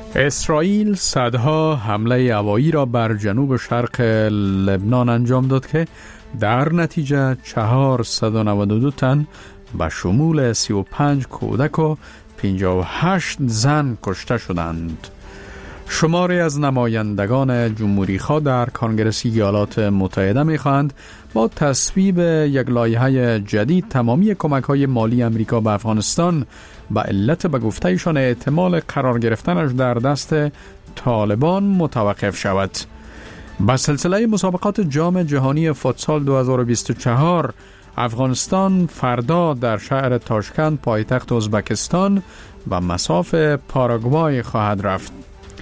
اسرائیل صدها حمله هوایی را بر جنوب شرق لبنان انجام داد که در نتیجه 492 تن به شمول 35 کودک و 58 زن کشته شدند. شماری از نمایندگان جمهوری خواه در کنگره ایالات متحده می‌خواهند با تصویب یک لایحه جدید تمامی کمک‌های مالی امریکا به افغانستان به علت به گفته‌ایشان احتمال قرار گرفتنش در دست طالبان متوقف شود. به سلسله مسابقات جام جهانی فوتسال 2024 افغانستان فردا در شهر تاشکند پایتخت ازبکستان به مصاف پاراگوای خواهد رفت.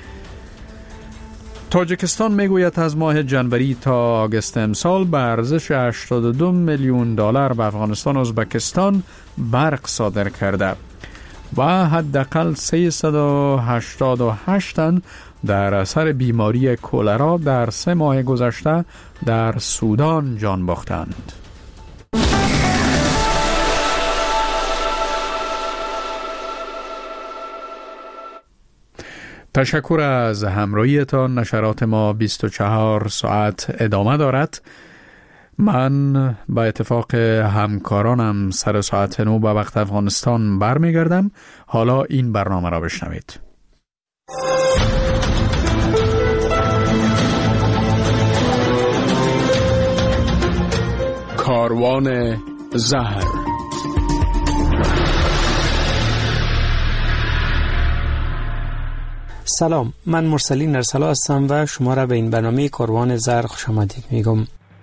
تاجیکستان میگوید از ماه جنوری تا آگوست امسال به ارزش 82 میلیون دلار به افغانستان و ازبکستان برق صادر کرده و حداقل 388 تن در اثر بیماری کولرا در 3 ماه گذشته در سودان جان باختند. تشکر از همراهیتان. نشرات ما 24 ساعت ادامه دارد. من با اتفاق همکارانم سر ساعت 9 به وقت افغانستان برمیگردم. حالا این برنامه را بشنوید. کاروان زهر. سلام، من مرسلین ارسلا هستم و شما را به این برنامه کاروان زهر خوش آمدید میگم.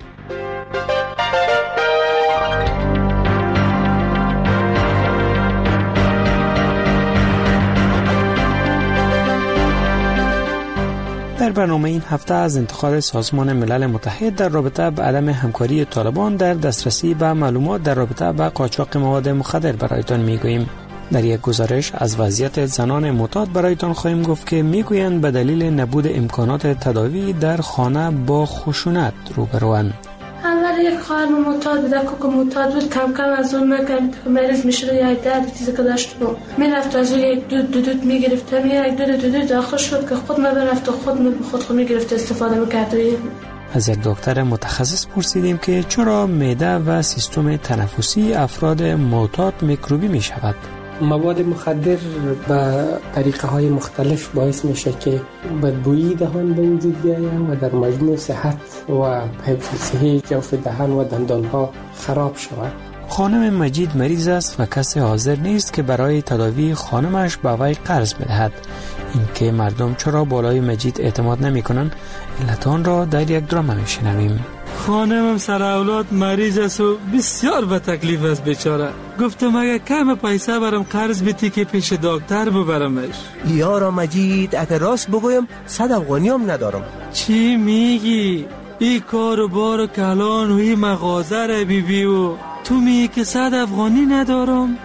در برنامه این هفته از انتقاد سازمان ملل متحد در رابطه با عدم همکاری طالبان در دسترسی به معلومات در رابطه با قاچاق مواد مخدر برایتان میگوییم. در یک گزارش از وضعیت زنان معتاد برایتان خواهیم گفت که میگویند به دلیل نبود امکانات تداوی در خانه با خشونت روبروند. اول یک خواهر معتاد بود، که معتاد بود، کم کم از اون مریض میشد یا درد چیزی که داشت بود میرفت از اون یک دود میگرفت، یک دود داخل شد که خود میرفت و خود میگرفت استفاده میکرد. از یک دکتر متخصص پرسیدیم که چرا معده و سیستم تنفسی افراد معتاد میکروبی میشود. مواد مخدر به طریقه های مختلف باعث میشه که بدبویی دهان به وجود بیاید و در مجموع صحت و حفظ صحی جوف دهان و دندان ها خراب شود. خانم مجید مریض است و کسی حاضر نیست که برای تداوی خانمش به وی قرض بدهد. این که مردم چرا بالای مجید اعتماد نمی کنند علتان را در یک درامه می شنویم. خانمم سر اولاد مریض است و بسیار به تکلیف است بیچاره. گفتم اگه کم پیسه برام قرض بدی که پیش دکتر ببرمش. یارا مجید اگه راست بگویم 100 افغانی هم ندارم. چی میگی؟ این کار و بار و کلان و این مغازه را بیبی و تو میگی که 100 افغانی ندارم؟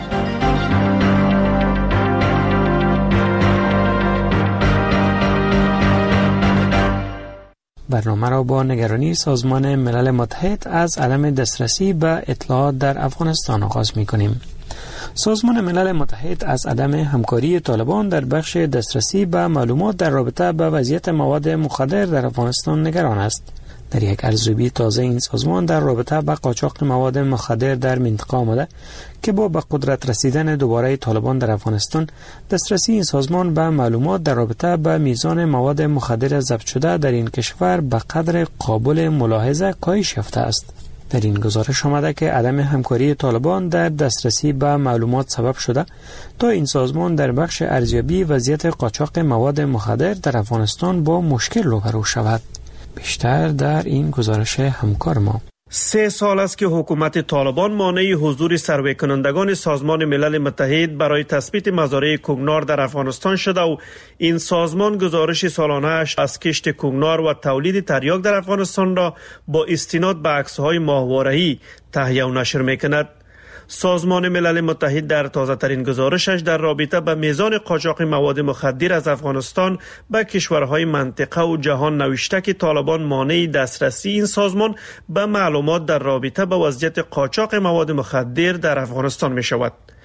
برنامه را با نگرانی سازمان ملل متحد از عدم دسترسی به اطلاعات در افغانستان آغاز می‌کنیم. سازمان ملل متحد از عدم همکاری طالبان در بخش دسترسی به معلومات در رابطه با وضعیت مواد مخدر در افغانستان نگران است. در یک ارزیابی تازه این سازمان در رابطه با قاچاق مواد مخدر در منطقه آمده که با به قدرت رسیدن دوباره طالبان در افغانستان دسترسی این سازمان به معلومات در رابطه با میزان مواد مخدر ضبط شده در این کشور به قدر قابل ملاحظه کاهش یافته است. در این گزارش آمده که عدم همکاری طالبان در دسترسی به معلومات سبب شده تا این سازمان در بخش ارزیابی وضعیت قاچاق مواد مخدر در افغانستان با مشکل روبرو شود. بیشتر در این گزارش همکار ما. 3 سال است که حکومت طالبان مانع حضور سروی کنندگان سازمان ملل متحد برای تثبیت مزارع کوکنار در افغانستان شده و این سازمان گزارش سالانه‌اش از کشت کوکنار و تولید تریاک در افغانستان را با استناد به عکس‌های ماهواره‌ای تهیه و نشر می‌کند. سازمان ملل متحد در تازه‌ترین گزارشش در رابطه با میزان قاچاق مواد مخدر از افغانستان به کشورهای منطقه و جهان نوشته که طالبان مانع دسترسی این سازمان به معلومات در رابطه با وضعیت قاچاق مواد مخدر در افغانستان می شود.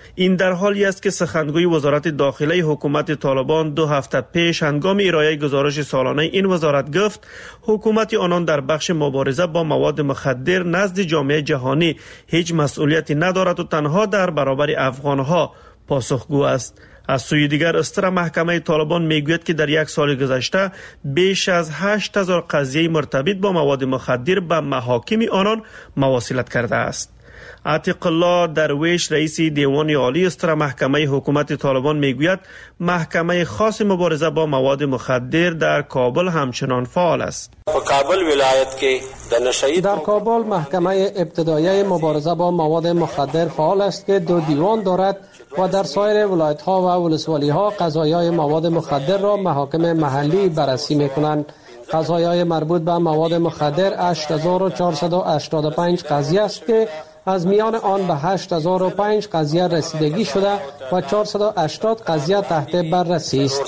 این در حالی است که سخنگوی وزارت داخله حکومت طالبان 2 هفته پیش هنگام ارائه گزارش سالانه این وزارت گفت حکومت آنان در بخش مبارزه با مواد مخدر نزد جامعه جهانی هیچ مسئولیتی ندارد و تنها در برابر افغانها پاسخگو است. از سوی دیگر استر محکمه طالبان میگوید که در 1 سال گذشته بیش از 8000 قضیه مرتبط با مواد مخدر به محاکم آنان مواصلت کرده است. عتیق الله درویش رئیس دیوان عالی استر محکمه حکومت طالبان میگوید محکمه خاص مبارزه با مواد مخدر در کابل همچنان فعال است. در کابل محکمه ابتدایی مبارزه با مواد مخدر فعال است که 2 دیوان دارد و در سایر ولایت‌ها و ولسوالی‌ها قضایای مواد مخدر را محاکم محلی بررسی می‌کنند. قضایای مربوط به مواد مخدر 8485 قضیه است که از میان آن به 8005 قضیه رسیدگی شده و 480 قضیه تحت بررسی است.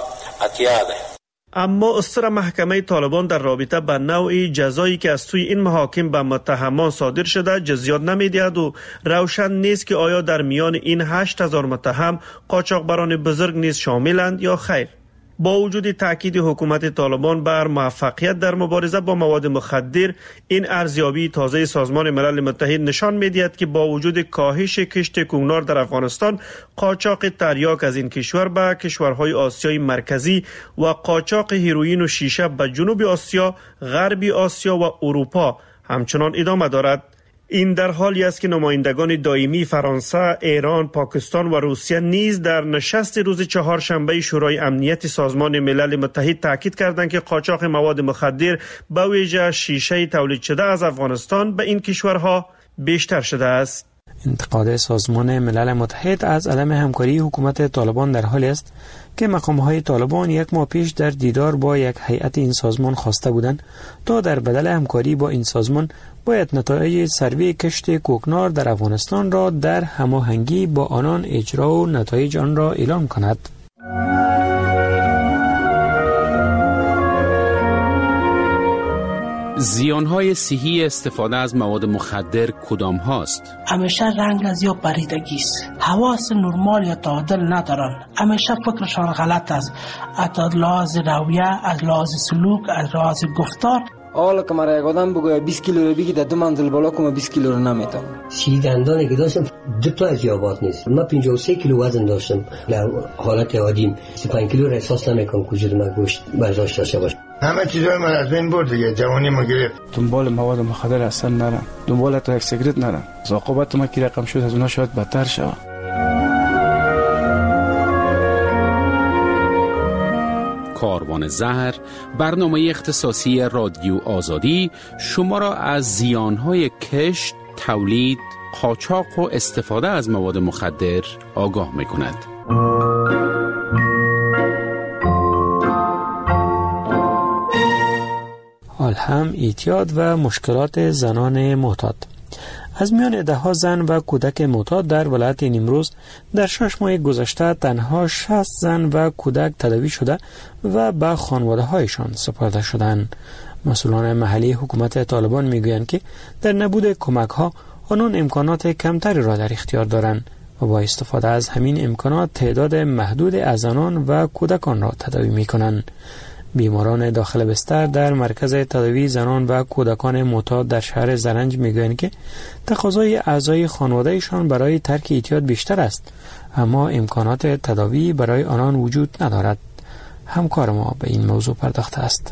اما استر محکمه طالبان در رابطه با نوع جزایی که از سوی این محاکم به متهمان صادر شده جزیات نمی‌دهد و روشن نیست که آیا در میان این 8000 متهم قاچاقبران بزرگ نیز شاملند یا خیر. با وجود تاکید حکومت طالبان بر موفقیت در مبارزه با مواد مخدر، این ارزیابی تازه سازمان ملل متحد نشان می‌دهد که با وجود کاهش کشت کوکنار در افغانستان، قاچاق تریاک از این کشور به کشورهای آسیای مرکزی و قاچاق هیروئین و شیشه به جنوب آسیا، غرب آسیا و اروپا همچنان ادامه دارد. این در حالی است که نمایندگان دائمی فرانسه، ایران، پاکستان و روسیه نیز در نشست روز چهارشنبه شورای امنیت سازمان ملل متحد تاکید کردند که قاچاق مواد مخدر به ویژه شیشه تولید شده از افغانستان به این کشورها بیشتر شده است. انتقاد سازمان ملل متحد از عدم همکاری حکومت طالبان در حالی است که مقام‌های طالبان 1 ماه پیش در دیدار با یک هیئت این سازمان خواسته بودند تا در بدل همکاری با این سازمان باید نتایج سروی کشت کوکنار در افغانستان را در هماهنگی با آنان اجرا و نتایج آن را اعلام کند. زیانهای صحی استفاده از مواد مخدر کدام هاست؟ همیشه رنگ از یا پریدگی است. حواس نرمال یا تعادل ندارن. همیشه فکرشان غلط است. از لحاظ رویه، از لحاظ سلوک، از لحاظ گفتار. حالا که مرا یک آدم بگوید 20 کیلو رو بگی در 2 منزل بالا کنم 20 کیلو رو نمیتونم. 30 دندانی که داشتم 2 تا از یابات نیست. من 53 کیلو وزن داشتم. در حالت عادیم 35 کیلو را احساس نمیکنم که من گوشت برداشت داشته باشم. همه چیزای من از بین برد دیگه، جوانی ما گرفت. دنبال مواد مخدر اصلا نرم. دنبال تا یک سیگرت نرم. عاقبت ما کی رقم شد از اونها شاید بدتر شود. کاروان زهر، برنامه اختصاصی رادیو آزادی شما را از زیانهای کشت، تولید، قاچاق و استفاده از مواد مخدر آگاه می‌کند. حال هم اعتیاد و مشکلات زنان معتاد. از میان 10 زن و کودک معتاد در ولایت نیمروز در 6 ماه گذشته تنها 60 زن و کودک تداوی شده و به خانواده‌هایشان سپرده شدند. مسئولان محلی حکومت طالبان میگویند که در نبود کمک‌ها آنان امکانات کمتری را در اختیار دارند و با استفاده از همین امکانات تعداد محدود از زنان و کودکان را تداوی می‌کنند. بیماران داخل بستر در مرکز تداوی زنان و کودکان معتاد در شهر زرنج میگویند که تقاضای اعضای خانواده‌شان برای ترک اعتیاد بیشتر است، اما امکانات تداوی برای آنان وجود ندارد. همکار ما به این موضوع پرداخته است.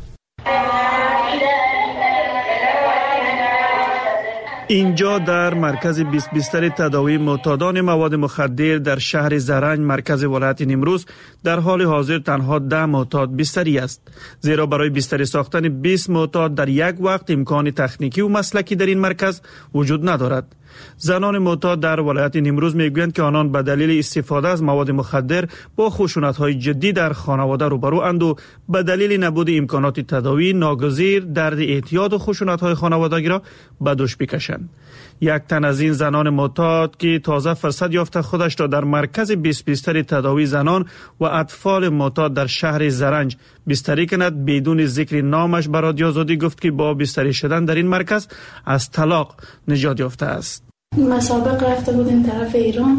اینجا در مرکز 20 بستر تداوی معتادان مواد مخدر در شهر زرنج مرکز ولایت نیمروز در حال حاضر تنها 10 معتاد بستری است، زیرا برای بستری ساختن 20 معتاد در یک وقت امکان تکنیکی و مسلکی در این مرکز وجود ندارد. زنان معتاد در ولایت نیمروز میگویند که آنان به دلیل استفاده از مواد مخدر با خشونت‌های جدی در خانواده روبرو اند و به دلیل نبود امکانات تداوی ناگزیر درد اعتیاد و خشونت‌های خانوادگی را به دوش بکشند. یک تن از این زنان معتاد که تازه فرصت یافته خودش را در مرکز 20 بستر تداوی زنان و اطفال معتاد در شهر زرنج بستری کند بدون ذکر نامش به رادیو آزادی گفت که با بستری شدن در این مرکز از طلاق نجات یافته است. مسابقه رفته بودیم طرف ایران،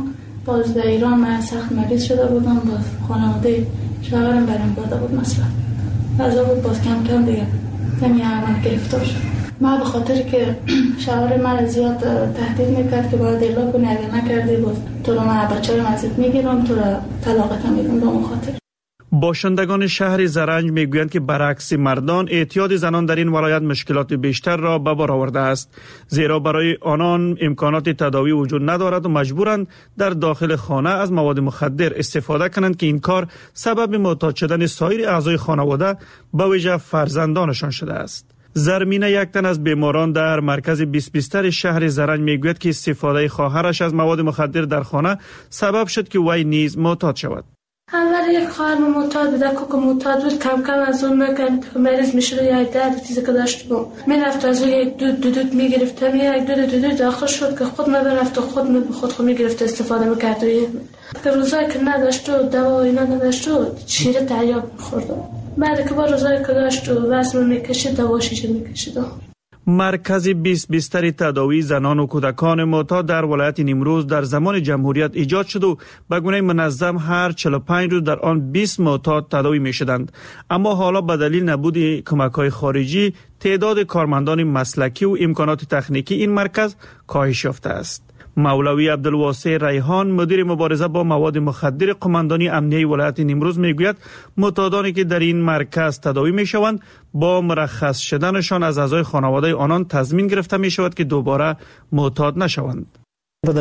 باز در ایران من سخت مریض شده بودم، باز خانواده شوهرم برام داده بود مثلا غذا بود، باز کم کم دیگه کمی من گرفتار شد. من به خاطر که شوهر من زیاد تهدید میکرد که باید اعلام کنی، اگر نکردی باز تو رو من بچه رو ازت میگیرم، تو رو طلاقت میدم. به اون خاطر باشندگان شهر زرنج میگویند که برعکس مردان اعتیاد زنان در این ولایت مشکلات بیشتر را به بار آورده است، زیرا برای آنان امکانات تداوی وجود ندارد و مجبورند در داخل خانه از مواد مخدر استفاده کنند که این کار سبب معتاد شدن سایر اعضای خانواده به ویژه فرزندانشان شده است. زرمینه، یک تن از بیماران در مرکز 20 بستر شهر زرنج میگوید که استفاده خواهرش از مواد مخدر در خانه سبب شد که وی نیز معتاد شود. اول یک خواهرم معتاد بود، که معتاد بود کم کم از اون مکن مریض میشد یا درد چیزی که داشت بود میرفت از اون یک دود میگرفت، یک دود داخل شد که خود میرفت و خود میگرفت استفاده میکرد. که روزایی که نداشت و دوا و اینا نداشت و شیر تعیاب خورد، بعد که با روزایی که داشت و وزن میکشید دوا شیشه میکشید. مرکز 20 بستر تداوی زنان و کودکان معتاد در ولایت نیمروز در زمان جمهوریت ایجاد شد و به گونه منظم هر 45 روز در آن 20 معتاد تداوی می شدند. اما حالا به دلیل نبود کمک‌های خارجی تعداد کارمندان مسلکی و امکانات تکنیکی این مرکز کاهش یافته است. مولوی عبدالواسع ریحان، مدیر مبارزه با مواد مخدر قماندانی امنیه ولایت نیمروز میگوید معتادانی که در این مرکز تداوی میشوند با مرخص شدنشان از اعضای خانواده آنان تضمین گرفته می شود که دوباره معتاد نشوند. در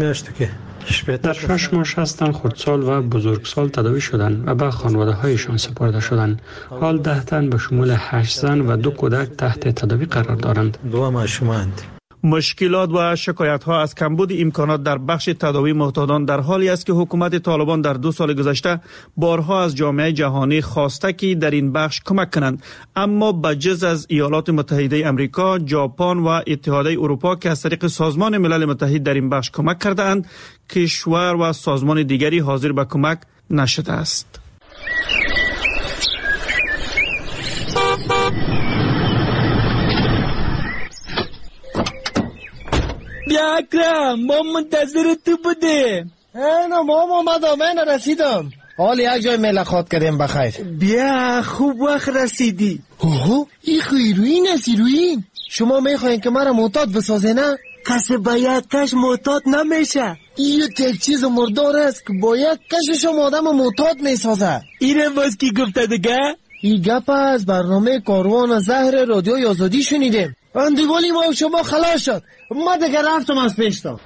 6 ماه هستند خردسال و بزرگسال تداوی شدند و به خانواده هایشان سپرده شدند. حال 10 تن به شمول 8 زن و 2 کودک تحت تداوی قرار دارند. 2 معشومند. مشکلات و شکایت ها از کمبود امکانات در بخش تداوی معتادان در حالی است که حکومت طالبان در 2 سال گذشته بارها از جامعه جهانی خواسته که در این بخش کمک کنند، اما بجز از ایالات متحده امریکا، ژاپن و اتحادیه اروپا که از طریق سازمان ملل متحد در این بخش کمک کرده اند، کشور و سازمان دیگری حاضر به کمک نشده است. بیا اکرم، ما منتظر تو بودیم. نه ماما من رسیدم. حال یک جای ملاقات کردیم بخیر. بیا خوب وقت رسیدی. اوه این هیروئین است. هیروئین شما میخواین که مرا معتاد بسازه نه؟ کسی با یک کش معتاد نمیشه. این یک چیز مردار است که با یک کشش آدم معتاد میسازه. اینم باز کی گفته دیگه؟ این گپ از برنامه کاروان زهر رادیوی آزادی شنیدیم. اندیوالی ما و شما خلاص شد. ما دیگه رفتم از پیشتا.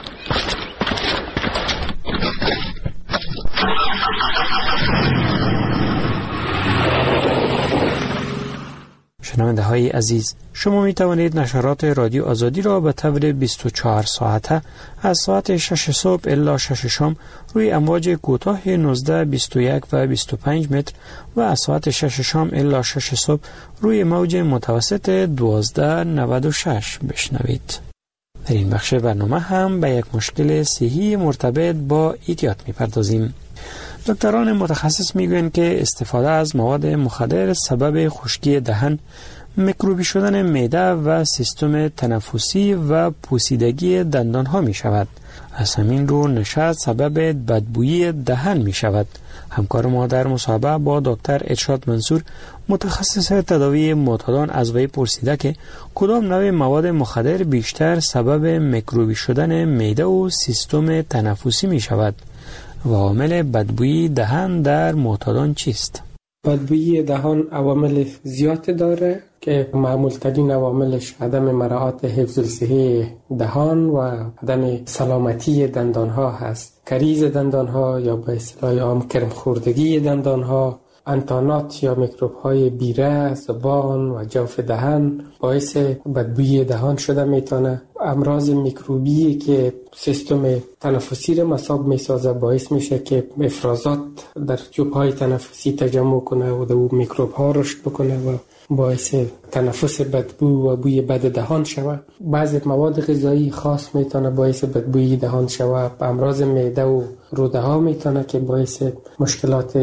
شنونده های عزیز، شما می توانید نشرات رادیو آزادی را به طور 24 ساعته از ساعت 6 صبح الی 6 شام روی امواج کوتاه 19, 21 و 25 متر و از ساعت 6 شام الی 6 صبح روی موج متوسط 1296 بشنوید. در این بخش برنامه هم به یک مشکل صحی مرتبط با اعتیاد می پردازیم. دکتران متخصص میگویند که استفاده از مواد مخدر سبب خشکی دهن، میکروبی شدن معده و سیستم تنفسی و پوسیدگی دندان ها می شود. از همین رو نشاط سبب بدبویی دهن می شود. همکار ما در مصاحبه با دکتر ارشاد منصور، متخصص تداوی معتادان، از وی پرسیده که کدام نوع مواد مخدر بیشتر سبب میکروبی شدن معده و سیستم تنفسی می شود و عامل بدبویی دهن در معتادان چیست؟ بدبویی دهان عوامل زیاد داره که معمول ترین عواملش عدم مراعات حفظ الصحه دهان و عدم سلامتی دندان ها هست. کریز دندان ها یا به اصطلاح عام کرم خوردگی دندان ها، انتانات یا میکروب های بیره، زبان و جوف دهن باعث بدبویی دهان شده میتونه. امراض میکروبی که سیستم تنفسی رو مصاب میسازه باعث میشه که افرازات در جوب های تنفسی تجمع کنه و در میکروب ها رشد بکنه و باعث تنفس بدبو و بوی بد دهان شوه. بعضی مواد غذایی خاص میتونه باعث بدبویی دهان شوه. امراض معده و روده ها میتونه که باعث مشکلات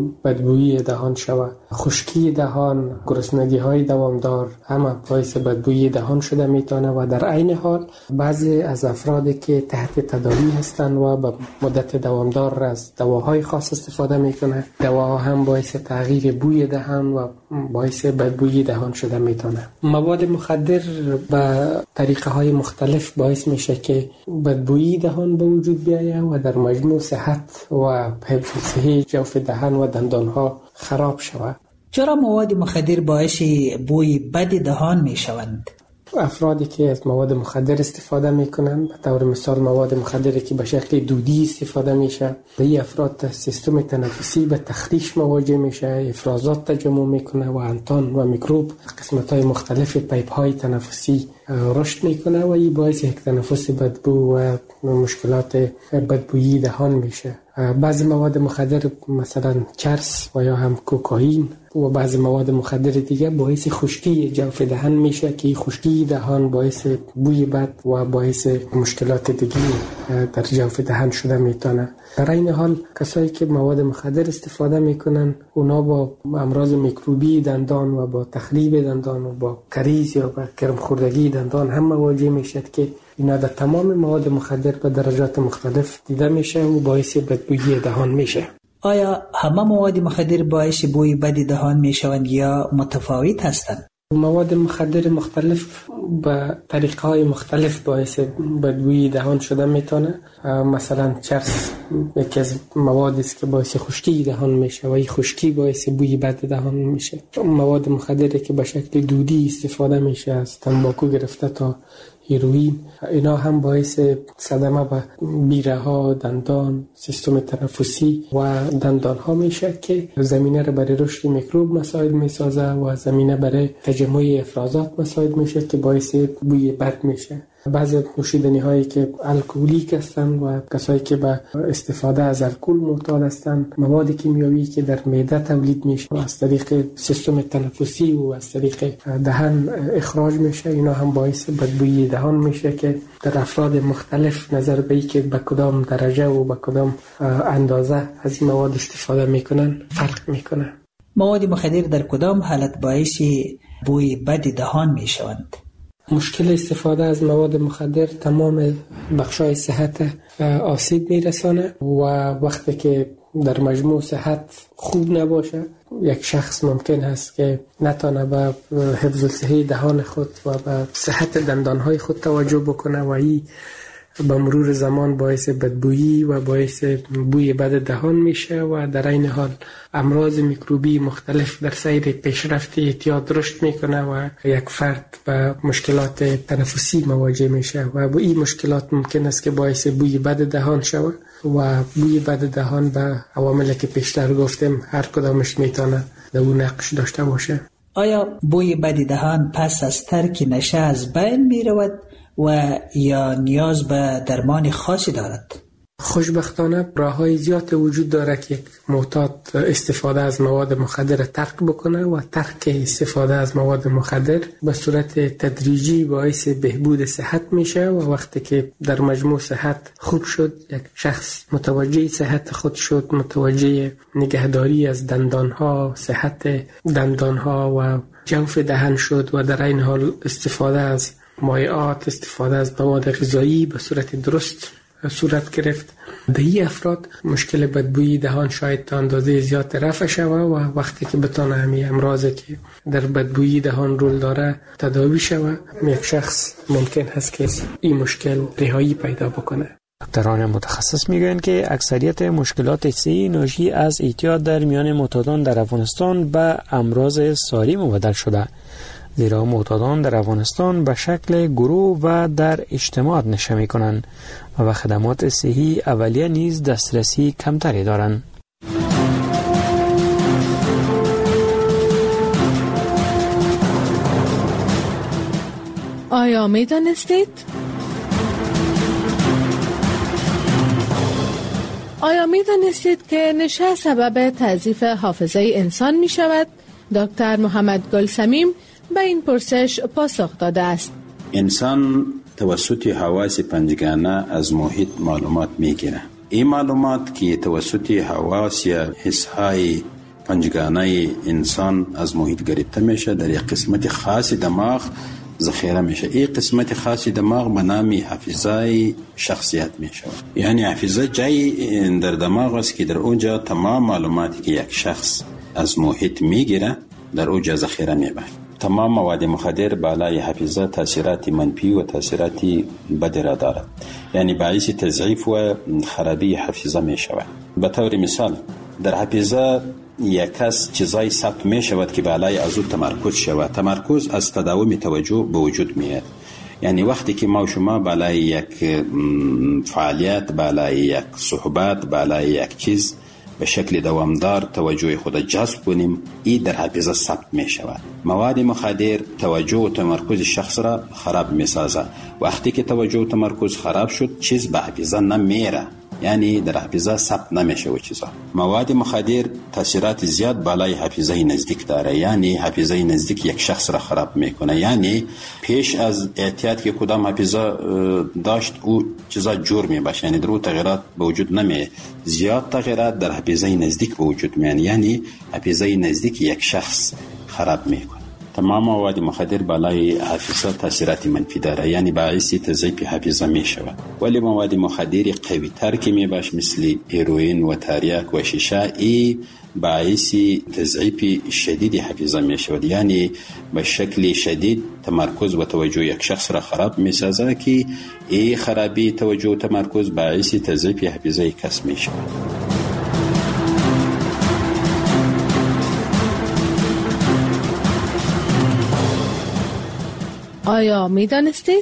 بدبویی دهان شود. خشکی دهان، گرسنگی های دوامدار همه باعث بدبویی دهان شده میتونه و در عین حال بعضی از افرادی که تحت تداوی هستند و به مدت دوامدار از دواهای خاص استفاده میکنه، دواها هم باعث تغییر بوی دهان و باعث بدبویی دهان شده میتونه. مواد مخدر به طریقه های مختلف باعث میشه که بدبویی دهان به وجود بیاید و در مجموع صحت و حفظ صحی جوف دهان و دندان ها خراب شود. چرا مواد مخدر باعث بوی بد دهان می شوند؟ افرادی که از مواد مخدر استفاده میکنن، به طور مثال مواد مخدری که به شکل دودی استفاده میشه، این افراد سیستم تنفسی به تخریش مواجه میشه، افرازات تجمع میکنه و انتان و میکروب قسمت های مختلف پیپ های تنفسی رشد میکنه و این باعث یک تنفس بدبو و مشکلات بدبویی دهان میشه. بعضی مواد مخدر مثلا چرس و یا هم کوکائین و بعضی مواد مخدر دیگه باعث خشکی جوف دهان میشه که خشکی دهان باعث بوی بد و باعث مشکلات دیگه در جوف دهان شده میتونه. در این حال کسایی که مواد مخدر استفاده میکنن اونا با امراض میکروبی دندان و با تخریب دندان و با کریز یا با کرم خوردگی دندان هم مواجه میشد که اینا در تمام مواد مخدر به درجات مختلف دیده میشه و باعث بدبویی دهان میشه. آیا همه مواد مخدر باعث بوی بد دهان میشوند یا متفاوت هستند؟ مواد مخدر مختلف به طریقه های مختلف باعث بدبویی دهان شده میتونه. مثلا چرس یکی از موادی است که باعث خشکی دهان میشه و این خشکی باعث بوی بد دهان میشه. مواد مخدری که به شکل دودی استفاده میشه، از تنباکو گرفته تا هیروئین، اینا هم باعث صدمه به بیره ها، دندان، سیستم تنفسی و دندان ها میشه که زمینه را برای رشد میکروب مساعد میسازه و زمینه برای تجمع افرازات مساعد میشه که باعث بوی بد میشه. بعضی نوشیدنی هایی که الکلیک هستن و کسایی که به استفاده از الکل معتاد هستن، مواد کیمیایی که در معده تولید میشه و از طریق سیستم تنفسی و از طریق دهان اخراج میشه، اینا هم باعث بدبویی دهان میشه که در افراد مختلف نظر به اینکه به کدام درجه و به کدام اندازه از این مواد استفاده میکنن فرق میکنه. مواد مخدر در کدام حالت باعث بوی بد دهان میشوند؟ مشکل استفاده از مواد مخدر تمام بخشای صحت آسیب میرسانه و وقتی که در مجموع صحت خوب نباشه، یک شخص ممکن است که نتانه به حفظ صحی دهان خود و به صحت دندانهای خود توجه بکنه و این به مرور زمان باعث بدبویی و باعث بوی بد دهان میشه و در این حال امراض میکروبی مختلف در سیر پیشرفت اعتیاد رشد میکنه و یک فرد به مشکلات تنفسی مواجه میشه و با این مشکلات ممکن است که باعث بوی بد دهان شود و بوی بد دهان به عواملی که پیشتر گفتیم هر کدامش میتونه در اون نقش داشته باشه. آیا بوی بد دهان پس از ترک نشه از بین میرود و یا نیاز به درمان خاصی دارد؟ خوشبختانه راه‌های زیاد وجود داره که یک معتاد استفاده از مواد مخدر ترک بکنه و ترک استفاده از مواد مخدر به صورت تدریجی باعث بهبود صحت میشه و وقتی که در مجموع صحت خوب شد، یک شخص متوجه صحت خود شد، متوجه نگهداری از دندانها، صحت دندانها و جوف دهان شد و در این حال استفاده از مایعات، استفاده از مواد غذایی به صورت درست صورت گرفت، در این افراد مشکل بدبویی دهان شاید تا اندازه زیاد رفع شود و وقتی که بتانه همین امراضی که در بدبویی دهان رول داره تداوی شود، یک شخص ممکن هست که این مشکل رهایی پیدا بکنه. دکتران متخصص میگن که اکثریت مشکلات صحی ناشی از اعتیاد در میان معتادان در افغانستان به امراض ساری مبدل شده، زیرا معتادان در افغانستان به شکل گروه و در اجتماع نشه میکنند و به خدمات صحی اولیه نیز دسترسی کمتری دارند. آیا میدانستید؟ آیا میدانستید که نشه سبب تضعیف حافظه انسان می شود؟ دکتر محمد گلسمیم به این پرسش پاسخ داده است. انسان توسط حواس پنجگانه از محیط معلومات میگیره. این معلومات که توسط حواس یا حسهای پنجگانه انسان از محیط گرفته میشه در یک قسمت خاص دماغ ذخیره میشه. این قسمت خاص دماغ به نام حافظه شخصیت میشه. یعنی حافظه جای در دماغ است که در اونجا تمام معلوماتی که یک شخص از محیط میگیره در اونجا ذخیره میبره. تمام مواد مخدر بالای حافظه تاثیرات منفی و تاثیرات بد را دارد، یعنی باعث تضعیف و خرابی حافظه میشود. به طور مثال در حافظه یک کس چیزای ثبت می شود که بالای از او تمرکز شود. تمرکز از تداوم توجه به وجود میاد. یعنی وقتی که ما و شما بالای یک فعالیت، بالای یک صحبت، بالای یک چیز به شکل دوامدار توجه خود جذب کنیم، این در حافظه ثبت می شود. مواد مخدر توجه و تمرکز شخص را خراب می سازد. وقتی که توجه و تمرکز خراب شد چیز به حافظه نمیره، یعنی در حافظه ثبت نمیشه و چیزا. مواد مخدر تاثیرات زیاد بالای حافظه نزدیک داره، یعنی حافظه نزدیک یک شخص را خراب میکنه. یعنی پیش از احتیاط که کدام حافظه داشت او چیزا جور میباشه، یعنی در او تغییرات به وجود نمی. زیاد تغییرات در حافظه نزدیک به وجود میان، یعنی حافظه نزدیک یک شخص خراب میکنه. تمام مواد مخدر بالای حافظه تاثیرات منفی داره، یعنی باعث تضعیف حافظه می شود. ولی مواد مخدر قوی تر که می باش مثل هیروئین و تریاک و شیشه، ای باعث تضعیف شدید حافظه می شود، یعنی به شکل شدید تمرکز و توجه یک شخص را خراب می سازه که ای خرابی توجه و تمرکز باعث تضعیف حافظه کس می شود. آیا می دانستید؟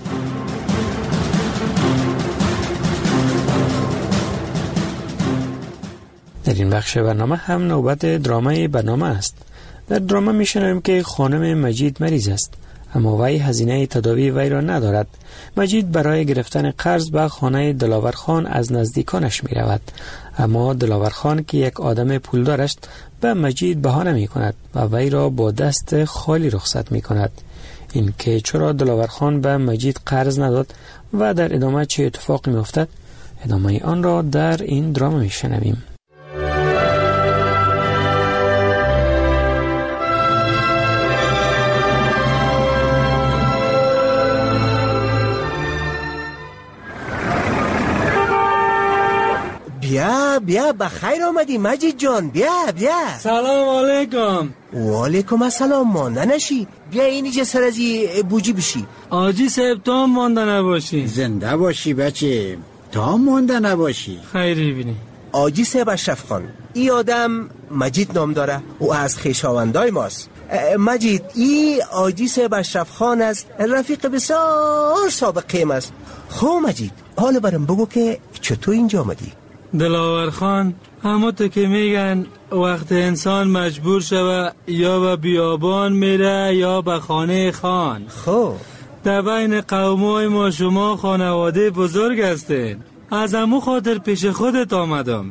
در این بخش برنامه هم نوبت درامای برنامه است. در درامه می شنویم که خانم مجید مریض است، اما وی هزینه تداوی وی را ندارد. مجید برای گرفتن قرض به خانه دلاور خان از نزدیکانش می رود، اما دلاور خان که یک آدم پولدار است به مجید بهانه می کند و وی را با دست خالی رخصت می کند. این که چرا دلاور خان به مجید قرض نداد و در ادامه چه اتفاقی می افتد، ادامه آن را در این دراما می شنویم. بیا بخیر آمدی مجید جان. بیا سلام علیکم. و علیکم السلام. مانده نشی، بیا اینجا سر از بوجی بشی. آجی صاحب تا مانده نباشی. زنده باشی بچه، تا مانده نباشی. خیری بینی. آجی صاحب اشرف خان، ای آدم مجید نام داره و از خویشاوندای ماست. مجید، ای آجی صاحب اشرف خان از رفیق بسیار سابقه است. خب مجید، حالا برام بگو که چطور اینجا آمدی؟ دلاور خان، همه تو که میگن وقت انسان مجبور شوه یا به بیابان میره یا به خانه خان. خب در بین قومای ما شما خانواده بزرگ هستین، از امو خاطر پیش خودت آمدم.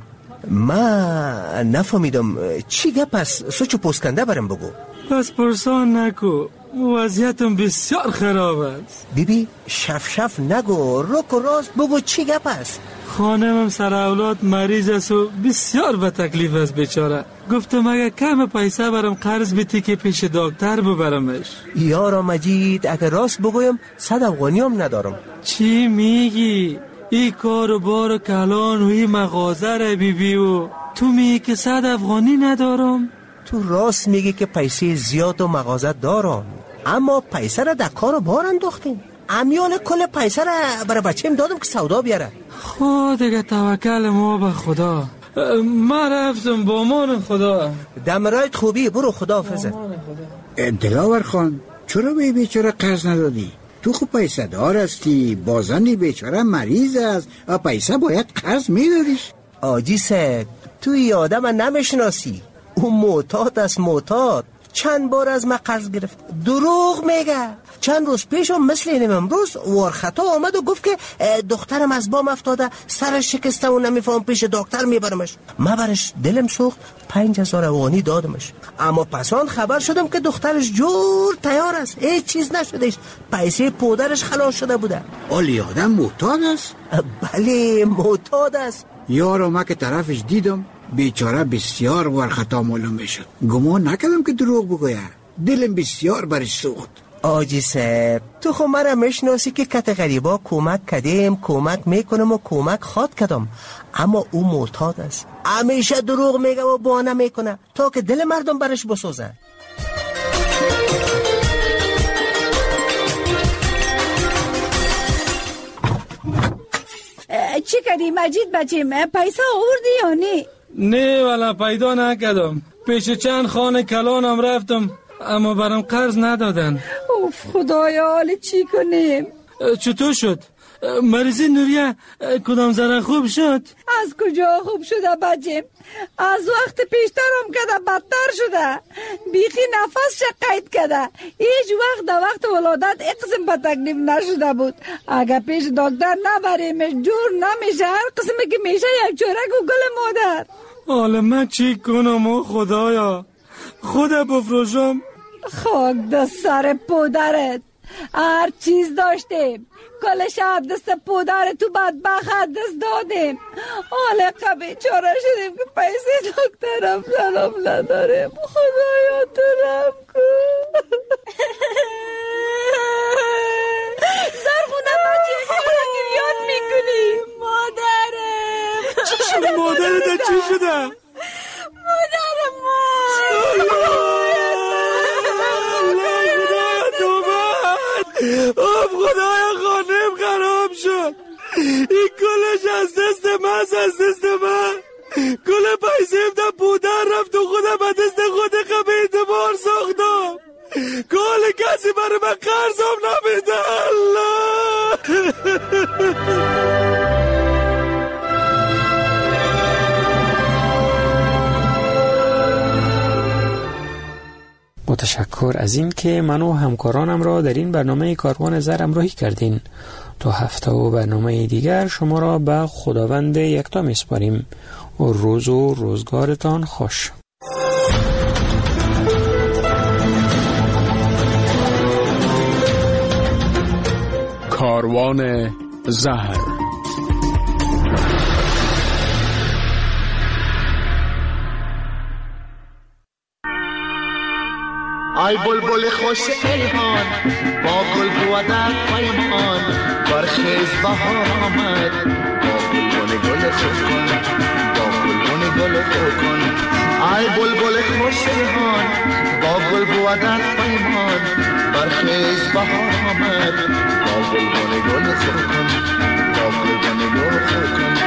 ما نفهمیدم چی گپ است، سوچو پوسکنده برم بگو. پس پرسان نکو، وضعیتم بسیار خراب است. بیبی شف نگو، رک و راست بگو چی گپ است. خانمم سر اولاد مریض است و بسیار به تکلیف است بیچاره. گفتم اگه کم پیسه برم قرض بیتی که پیش دکتر ببرمش. یارا مجید، اگه راست بگویم 100 افغانی هم ندارم. چی میگی؟ ای کار و بار و کلان و ای مغازه را بیبی و تو میگی که 100 افغانی ندارم؟ تو راست میگی که پیسه زیاد و مغازه دارم، اما پیسه را در کار و بار انداختیم. امیال کل پیسه را برای بچه‌م دادم که سودا بیاره. خود دیگه توکل ما به خدا. ما رفتم با امان خدا. دمرایت خوبی، برو خدا حافظت. دلاور خان، چرا به بیچاره قرض ندادی؟ تو خوب پیسه دار هستی، بازنی بیچاره مریض است و پیسه باید قرض میدادیش. آجی صاحب، تو ای آدم نمیشناسی، او معتاد است، معتاد. چند بار از من قرض گرفت. دروغ میگه. چند روز پیش مثل اینم امروز ورخطا آمد و گفت که دخترم از بام افتاده، سرش شکسته و نمیفهم پیش دکتر میبرمش. من برش دلم سوخت، 5000 افغانی دادمش. اما پسان خبر شدم که دخترش جور تیار است، هیچ چیز نشدهش، پیسه پدرش خلاص شده بوده. اولی آدم معتاد است؟ بله معتاد است. یارو ما که طرفش دیدم بیچاره بسیار ورخطا معلوم میشد. گمان نکردم که دروغ بگوید. دلم بسیار برش سوخت. آجی صاحب تو خو مرا میشناسی که کت غریبا کمک کردیم، کمک میکنم و کمک خواد کردم، اما او معتاد است، همیشه دروغ میگه و بهانه میکنه تا که دل مردم برش بسوزه. چی کردی مجید بچیم؟ پیسه آوردی یا نه؟ نه والا پیدا نکردم. پیش چند خانه کلانم رفتم اما برام قرض ندادن. اوف خدایا حالا چی کنیم؟ چطور شد؟ مریضی نوریه کدام ذره خوب شد؟ از کجا خوب شده بچیم؟ از وقت پیشترم کده بدتر شده، بیخی نفس قید کده، هیچ وقت در وقت ولادت اقسم به تکلیف نشده بود. اگر پیش دکتر نبریمش جور نمیشه، هر قسمی که میشه یک چورک و گل مادر. حالا من چی کنم خدایا؟ خدا بفروشم؟ خاک دست سر پدرت، هر چیز داشتیم، کل شب دست پدر تو بدبخت دست دادیم، حالا قبی چاره شدیم که پیسه دکترم سلام نداریم. خدایا تو رم کن. زرخونه بچه چرا گریاد میکنی؟ مادرم چی شده؟ مادرت چی شده؟ مادرم خدایا خانم خراب شد، این کلش از دست من، از دست من کل پیسیم در پودر رفت و خودم به دست خود قبه اعتبار ساختم. کل کسی برای من قرضم نمیده. الله متشکر از این که من و همکارانم را در این برنامه کاروان زر همراهی کردین. تا هفته و برنامه دیگر شما را به خداوند یکتا میسپاریم و روز و روزگارتان خوش. کاروان زهر. ای بلبل خوش الهان با گل بودن پیمان، برخیز بهار آمد با گلبن گل خود کن، با گلبن گل خود کن. ای بلبل خوش الهان با گل بودن پیمان، برخیز بهار آمد با گلبن گل خود کن، با گلبن گل خود کن.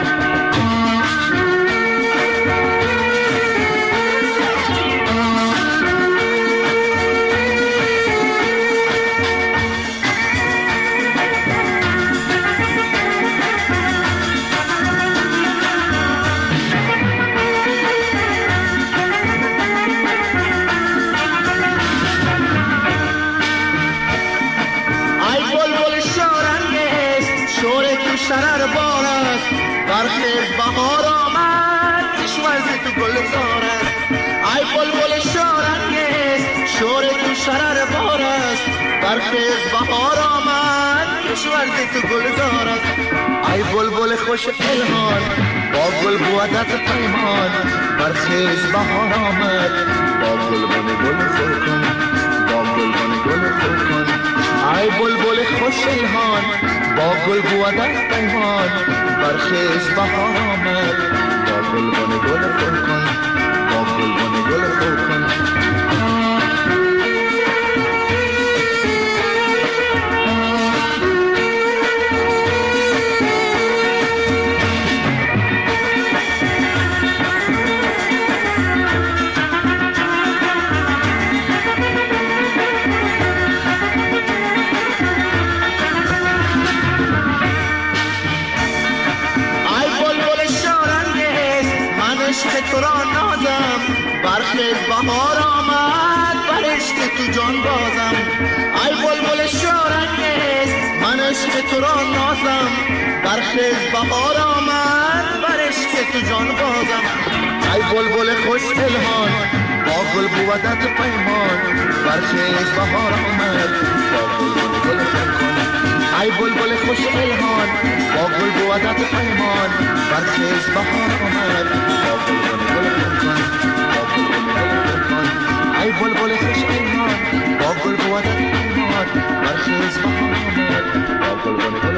شرر بار است، برخیز بهار آمد کشورزی تو گلزار است. ای بلبل شارنگیز شور تو شرر بار است، برخیز بهار آمد کشورزی تو گلزار است. ای بلبل خوش الهان با گل بودت پیمان، برخیز بهار آمد با گلبن گل خود کن، با گلبن گل خود کن. ای بلبل خوش الهان با گل بودن پیمان، برخیز بهار آمد با گلبن گل خود کن، با گلبن گل خود کن. عشق تو را نازم، برخیز بهار آمد شورانگیز من عشق تو را نازم برخیز بهار آمد بر عشق تو جان بازم ای بلبل خوش الهان با گل بودت پیمان برخیز بهار آمد با گل ای بلبل خوش الهان با گل بودت پیمان برخیز بهار آمد با گل ای بلبل خوش الهان با گل بودت پیمان برخیز بهار آمد با گل